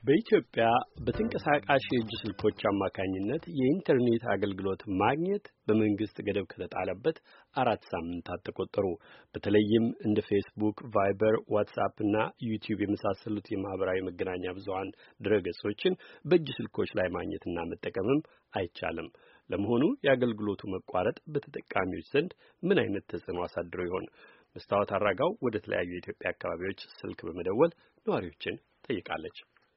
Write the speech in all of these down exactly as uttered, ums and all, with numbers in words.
በኢትዮጵያ በተንቀሳቃሽ የእጅ ስልኮች አማካኝነት የኢንተርኔት አገልግሎት ማግኘት በመንግስት ገደብ ከተጣለበት አራት ሳምንታት ተቆጠሩ። በተለይም እንደ ፌስቡክ፣ ቫይበር፣ ዋትስአፕ እና ዩቲዩብ የመሳሰሉት የማህበራዊ መገናኛ ብዙሃን ድረገጾችን በእጅ ስልኮች ላይ ማግኘትና መጠቀምም አይቻልም። ለመሆኑ የአገልግሎቱ መቋረጥ በተጠቃሚዎች ዘንድ ምን አይነት ተጽዕኖ አሳድሮ ይሆን? መስታወት አራጋው ወደ ተለያዩ የኢትዮጵያ አካባቢዎች ስልክ በመደወል ነዋሪዎችን ጠይቃለች።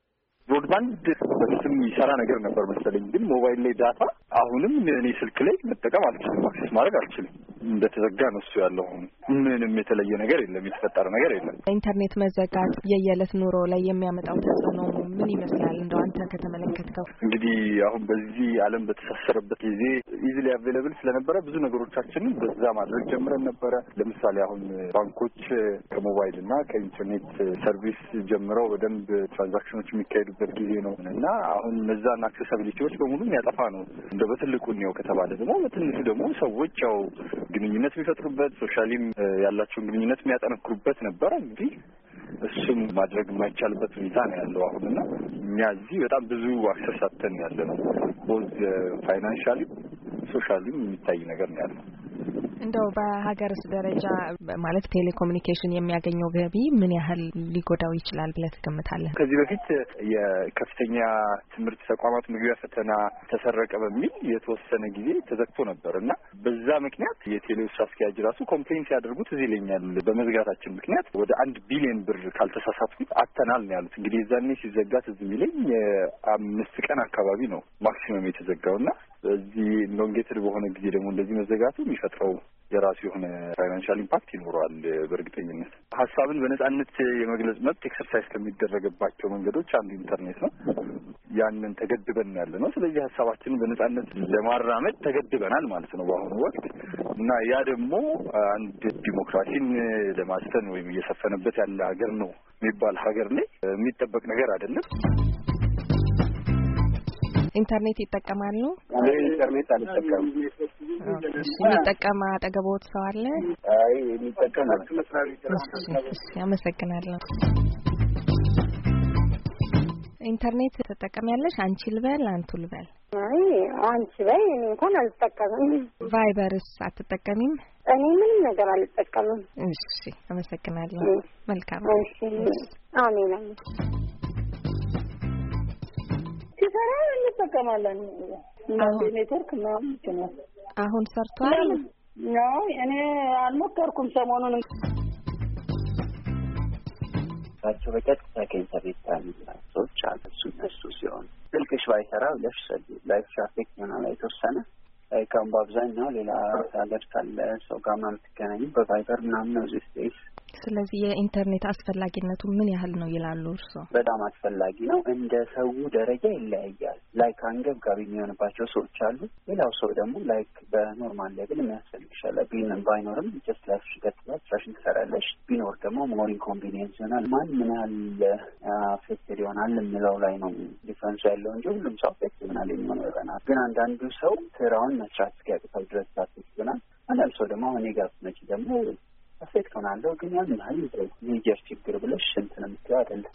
ብሮድባንድ በፊትም ይሰራ ነገር ነበር መሰለኝ፣ ግን ሞባይል ላይ ዳታ አሁንም እኔ ስልክ ላይ መጠቀም አልችልም፣ አክሰስ ማድረግ አልችልም። እንደተዘጋ ነው እሱ ያለው። ምንም የተለየ ነገር የለም፣ የተፈጠረ ነገር የለም። ኢንተርኔት መዘጋት የየዕለት ኑሮ ላይ የሚያመጣው ተጽዕኖ ምን ይመስላል? እንደው አንተ ከተመለከትከው። እንግዲህ አሁን በዚህ ዓለም በተሳሰረበት ጊዜ ኢዚሊ አቬይላብል ስለነበረ ብዙ ነገሮቻችንን በዛ ማድረግ ጀምረን ነበረ። ለምሳሌ አሁን ባንኮች ከሞባይል እና ከኢንተርኔት ሰርቪስ ጀምረው በደንብ ትራንዛክሽኖች የሚካሄዱበት ጊዜ ነው እና አሁን እነዛን አክሰሳቢሊቲዎች በሙሉ የሚያጠፋ ነው። እንደ በትልቁ ነው ከተባለ ደግሞ በትንሹ ደግሞ ሰዎች ያው ግንኙነት የሚፈጥሩበት ሶሻሊም ያላቸውን ግንኙነት የሚያጠነክሩበት ነበረ። እንግዲህ እሱም ማድረግ የማይቻልበት ሁኔታ ነው ያለው አሁንና እኛ እዚህ በጣም ብዙ አክሰስ አተን ያለ ነው። ቦዝ ፋይናንሻሊ ሶሻሊም የሚታይ ነገር ነው ያለው። እንደው በሀገርስ ደረጃ ማለት ቴሌኮሙኒኬሽን የሚያገኘው ገቢ ምን ያህል ሊጎዳው ይችላል ብለህ ትገምታለህ? ከዚህ በፊት የከፍተኛ ትምህርት ተቋማት መግቢያ ፈተና ተሰረቀ በሚል የተወሰነ ጊዜ ተዘግቶ ነበር እና በዛ ምክንያት የቴሌው ስራ አስኪያጅ ራሱ ኮምፕሌን ሲያደርጉት እዚህ ይለኛል በመዝጋታችን ምክንያት ወደ አንድ ቢሊዮን ብር ካልተሳሳትኩት አተናል ነው ያሉት። እንግዲህ የዛኔ ሲዘጋት እዚህ ይለኝ የአምስት ቀን አካባቢ ነው ማክሲመም የተዘጋውና እዚህ ሎንጌትድ በሆነ ጊዜ ደግሞ እንደዚህ መዘጋቱ የሚፈጥረው የራሱ የሆነ ፋይናንሻል ኢምፓክት ይኖረዋል። በእርግጠኝነት ሀሳብን በነጻነት የመግለጽ መብት ኤክሰርሳይዝ ከሚደረግባቸው መንገዶች አንዱ ኢንተርኔት ነው። ያንን ተገድበን ያለ ነው። ስለዚህ ሀሳባችንን በነጻነት ለማራመድ ተገድበናል ማለት ነው በአሁኑ ወቅት እና ያ ደግሞ አንድ ዲሞክራሲን ለማስፈን ወይም እየሰፈነበት ያለ ሀገር ነው የሚባል ሀገር ላይ የሚጠበቅ ነገር አይደለም። ኢንተርኔት ይጠቀማሉ? ኢንተርኔት አልጠቀምም። የሚጠቀም አጠገቦት ሰው አለ? አይ የሚጠቀም እሺ፣ አመሰግናለሁ። ኢንተርኔት ተጠቀሚያለሽ? አንቺ ልበል አንቱ ልበል? አይ አንቺ በይ፣ እኔ እንኳን አልጠቀምም። ቫይበርስ አትጠቀሚም? እኔ ምንም ነገር አልጠቀምም። እሺ፣ አመሰግናለሁ። መልካም። እሺ፣ አሜን አሜን። ሲሰራ እንጠቀማለን። አሁን ኔትወርክ ምናምን ነው። አሁን ሰርቷል? ነው እኔ አልሞከርኩም ሰሞኑን። ታቸው በቀጥታ ከኢንተርኔት ጋር ሰዎች አሉ። እሱ ሲሆን ስልክሽ ባይሰራ ለሽ ላይፍ ትራፊክ ምናምን የተወሰነ አይካም በአብዛኛው ሌላ ሀገር ካለ ሰው ጋር ምናምን ትገናኙ በቫይበር ምናምን ነው እዚህ ስፔስ። ስለዚህ የኢንተርኔት አስፈላጊነቱ ምን ያህል ነው ይላሉ እርስዎ? በጣም አስፈላጊ ነው። እንደ ሰው ደረጃ ይለያያል። ላይክ አንገብጋቢ የሚሆንባቸው ሰዎች አሉ። ሌላው ሰው ደግሞ ላይክ በኖርማል ሌቭል የሚያስፈልግሻል። ቢንም ባይኖርም ጀስት ላይፍሽ ይቀጥላል፣ ስራሽን ትሰራለሽ። ቢኖር ደግሞ ሞር ኢንኮንቪኒየንስ ይሆናል። ማን ምን ያህል አፌክትድ ይሆናል የሚለው ላይ ነው ዲፈረንሱ ያለው እንጂ ሁሉም ሰው አፌክት ይሆናል የሚሆነው ይሆናል። ግን አንዳንዱ ሰው ስራውን መስራት እስኪያቅተው ድረስ አፌክት ይሆናል። አንዳንድ ሰው ደግሞ አሁን የጋር መጪ ደግሞ አፌክት ሆናለሁ ግን ያን ያህል ሜጀር ችግር ብለሽ እንትን የምትለው አይደለም።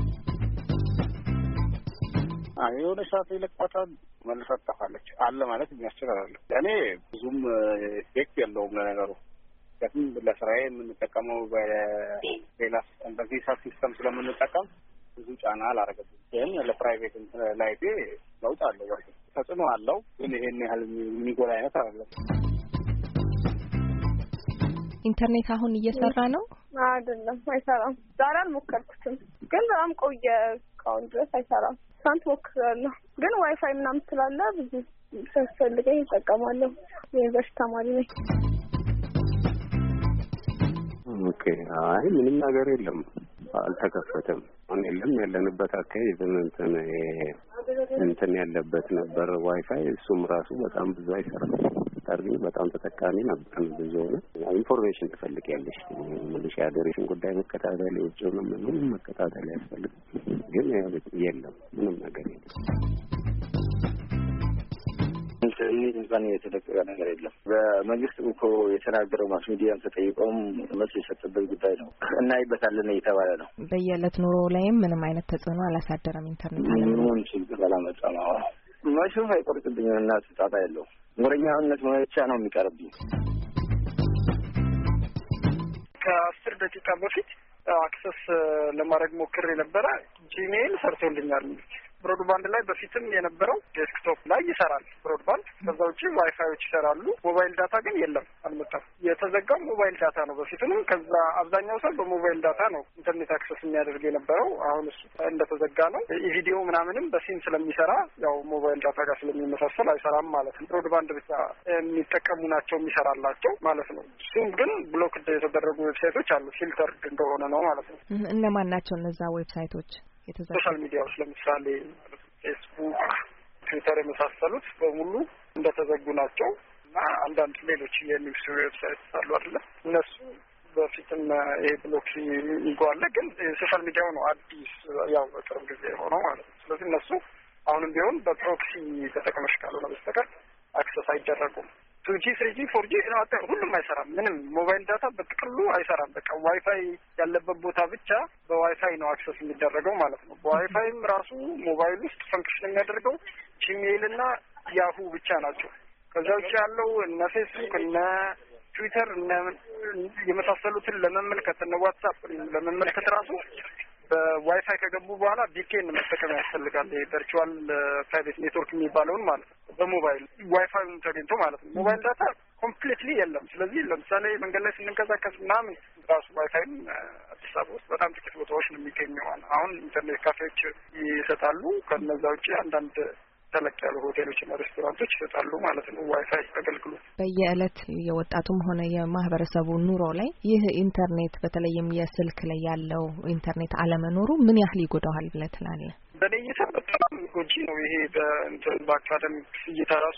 አይ የሆነ ሰዓት ይለቅባታል መልሳት ታፋለች አለ ማለት የሚያስችላል። እኔ ብዙም ኤፌክት የለውም ለነገሩ። ግን ለስራዬ የምንጠቀመው በሌላ ሲስተም በቪሳ ሲስተም ስለምንጠቀም ብዙ ጫና አላረገብም። ግን ለፕራይቬት ላይፌ ለውጥ አለው፣ ተጽዕኖ አለው። ግን ይሄን ያህል የሚጎዳ አይነት አይደለም። ኢንተርኔት አሁን እየሰራ ነው? አይደለም፣ አይሰራም። ዛሬ አልሞከርኩትም፣ ግን በጣም ቆየ። እስካሁን ድረስ አይሰራም። ሳንት ሞክራለሁ፣ ግን ዋይፋይ ምናምን ስላለ ብዙ ሲያስፈልገኝ እጠቀማለሁ። የዩኒቨርሲቲ ተማሪ ነኝ። ኦኬ። አይ ምንም ነገር የለም፣ አልተከፈተም። አሁን የለም። ያለንበት አካባቢ እንትን እንትን ያለበት ነበር ዋይፋይ፣ እሱም ራሱ በጣም ብዙ አይሰራም። ታርግኝ በጣም ተጠቃሚ ነበር። ብዙ ሆነ ኢንፎርሜሽን ትፈልጊያለሽ፣ ምንሽ ያደረሽን ጉዳይ መከታተል የውጭውን ምንም መከታተል ያስፈልግ፣ ግን የለም፣ ምንም ነገር የለም። ኢንተርኔት እንኳን የተደቀቀ ነገር የለም። በመንግስት እኮ የተናገረው ማስ ሚዲያም ተጠይቀውም መልስ የሰጠበት ጉዳይ ነው። እናይበታለን እየተባለ ነው። በየዕለት ኑሮ ላይም ምንም አይነት ተጽዕኖ አላሳደረም ኢንተርኔት አለ ምንም ችግር አላመጣም። አዎ ማሽን አይቆርጥብኝም እና ስጣታ ያለው ወረኛውነት ብቻ ነው የሚቀርብኝ። ከአስር ደቂቃ በፊት አክሰስ ለማድረግ ሞክሬ ነበረ። ጂሜል ሰርቶልኛል። ብሮድባንድ ላይ በፊትም የነበረው ዴስክቶፕ ላይ ይሰራል ብሮድባንድ። ከዛ ውጪ ዋይፋዮች ይሰራሉ። ሞባይል ዳታ ግን የለም፣ አልመጣም። የተዘጋው ሞባይል ዳታ ነው በፊትም። ከዛ አብዛኛው ሰው በሞባይል ዳታ ነው ኢንተርኔት አክሰስ የሚያደርግ የነበረው። አሁን እሱ እንደተዘጋ ነው። ቪዲዮ ምናምንም በሲም ስለሚሰራ ያው ሞባይል ዳታ ጋር ስለሚመሳሰል አይሰራም ማለት ነው። ብሮድባንድ ብቻ የሚጠቀሙ ናቸው የሚሰራላቸው ማለት ነው። እሱም ግን ብሎክ የተደረጉ ዌብሳይቶች አሉ። ፊልተር እንደሆነ ነው ማለት ነው። እነማን ናቸው እነዛ ዌብሳይቶች? ሶሻል ሚዲያዎች ለምሳሌ ፌስቡክ፣ ትዊተር የመሳሰሉት በሙሉ እንደተዘጉ ናቸው እና አንዳንድ ሌሎች የኒውስ ዌብሳይት አሉ አይደለ? እነሱ በፊትም ይሄ ብሎክ ይጓለ ግን ሶሻል ሚዲያው ነው አዲስ ያው በቅርብ ጊዜ ሆነው ማለት ነው። ስለዚህ እነሱ አሁንም ቢሆን በፕሮክሲ ተጠቅመሽ ካልሆነ በስተቀር አክሰስ አይደረጉም። ቱጂ ስሪጂ ፎርጂ ሁሉም አይሰራም። ምንም ሞባይል ዳታ በጥቅሉ አይሰራም። በቃ ዋይፋይ ያለበት ቦታ ብቻ በዋይፋይ ነው አክሰስ የሚደረገው ማለት ነው። በዋይፋይም ራሱ ሞባይል ውስጥ ፈንክሽን የሚያደርገው ጂሜል እና ያሁ ብቻ ናቸው። ከዛ ውጭ ያለው እነ ፌስቡክ እነ ትዊተር እነ የመሳሰሉትን ለመመልከት እነ ዋትስአፕ ለመመልከት ራሱ በዋይፋይ ከገቡ በኋላ ቪፒኤን መጠቀም ያስፈልጋል። ቨርቹዋል ፕራይቬት ኔትወርክ የሚባለውን ማለት ነው። በሞባይል ዋይፋይ ተገኝቶ ማለት ነው። ሞባይል ዳታ ኮምፕሊትሊ የለም። ስለዚህ ለምሳሌ መንገድ ላይ ስንንቀሳቀስ ምናምን ራሱ ዋይፋይም አዲስ አበባ ውስጥ በጣም ጥቂት ቦታዎች ነው የሚገኘው። አሁን ኢንተርኔት ካፌዎች ይሰጣሉ። ከነዛ ውጭ አንዳንድ ተለቅ ያሉ ሆቴሎችና ሬስቶራንቶች ይሰጣሉ ማለት ነው ዋይፋይ አገልግሎት። በየዕለት የወጣቱም ሆነ የማህበረሰቡ ኑሮ ላይ ይህ ኢንተርኔት በተለይም የስልክ ላይ ያለው ኢንተርኔት አለመኖሩ ምን ያህል ይጎዳዋል ብለህ ትላለህ? በእኔ እይታ በጣም ጎጂ ነው። ይሄ በእንትን በአካዳሚክ እይታ ራሱ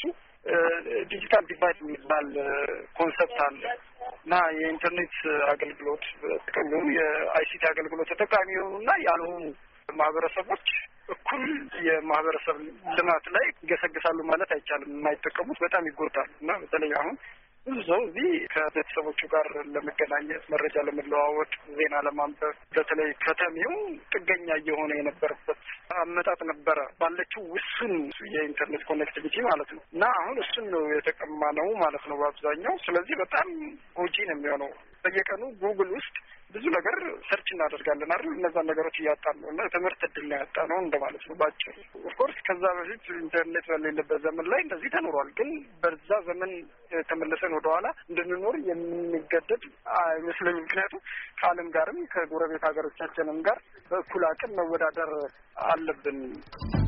ዲጂታል ዲቫይድ የሚባል ኮንሰፕት አለ እና የኢንተርኔት አገልግሎት ጥቅሉ የአይሲቲ አገልግሎት ተጠቃሚ የሆኑና ያልሆኑ ማህበረሰቦች እኩል የማህበረሰብ ልማት ላይ ይገሰግሳሉ ማለት አይቻልም። የማይጠቀሙት በጣም ይጎዳሉ እና በተለይ አሁን ብዙ ሰው እዚህ ከቤተሰቦቹ ጋር ለመገናኘት፣ መረጃ ለመለዋወጥ፣ ዜና ለማንበብ በተለይ ከተሜው ጥገኛ እየሆነ የነበረበት አመጣጥ ነበረ ባለችው ውሱን የኢንተርኔት ኮኔክቲቪቲ ማለት ነው እና አሁን እሱን ነው የተቀማ ነው ማለት ነው በአብዛኛው። ስለዚህ በጣም ጎጂ ነው የሚሆነው። በየቀኑ ጉግል ውስጥ ብዙ ነገር ሰርች እናደርጋለን አይደል? እነዛን ነገሮች እያጣን ነው እና ትምህርት እድል ነው ያጣ ነው እንደማለት ነው ባጭሩ። ኦፍኮርስ ከዛ በፊት ኢንተርኔት በሌለበት ዘመን ላይ እንደዚህ ተኖሯል። ግን በዛ ዘመን ተመለሰን ወደኋላ እንድንኖር የምንገደድ አይመስለኝም። ምክንያቱም ከዓለም ጋርም ከጎረቤት ሀገሮቻችንም ጋር በእኩል አቅም መወዳደር አለብን።